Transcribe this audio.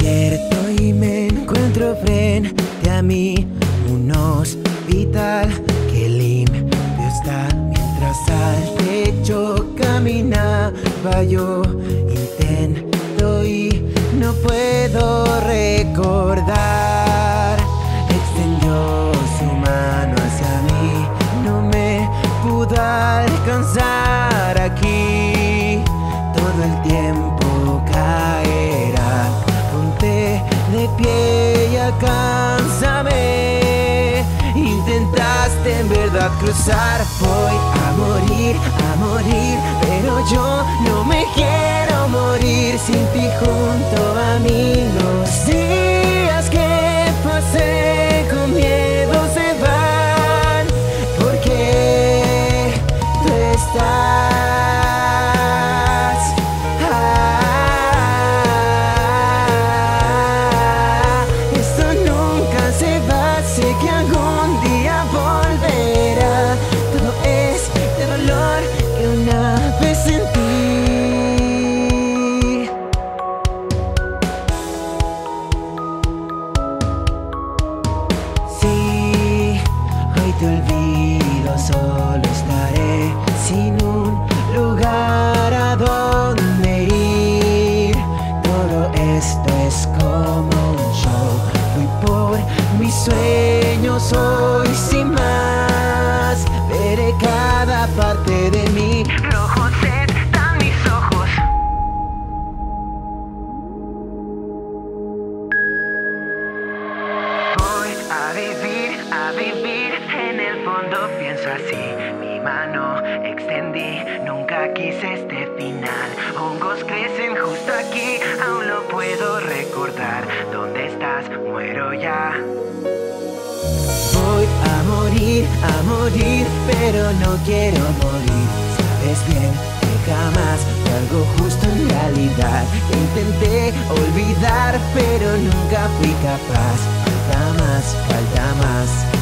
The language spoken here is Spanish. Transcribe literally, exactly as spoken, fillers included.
Despierto y me encuentro frente a mí un hospital que limpio está, mientras al techo caminaba yo. Intento y no puedo recordar. Extendió su mano hacia mí, no me pudo alcanzar aquí. Todo el tiempo caerá, ponte de pie y alcánzame. Intentaste en verdad cruzar, voy a morir, a morir, pero yo no me quiero morir sin ti junto a mí. Los días que pasé con miedo se van, porque tú estás. Ah, esto nunca se va, sé que algún día volverá. Todo es de dolor que una vez sentí. Si hoy te olvido, solo estaré sin un lugar a donde ir. Todo esto es como un show, fui por mis sueños hoy sin más. Veré cada parte de mí, rojos están mis ojos. Voy a vivir, a vivir, en el fondo pienso así. Mi mano extendí, nunca quise este final. Hongos crecen justo aquí, aún lo puedo recordar. ¿Dónde estás? Muero ya. Voy a morir, a morir, pero no quiero morir. Sabes bien que jamás fue algo justo en realidad. Intenté olvidar, pero nunca fui capaz. Falta más, falta más.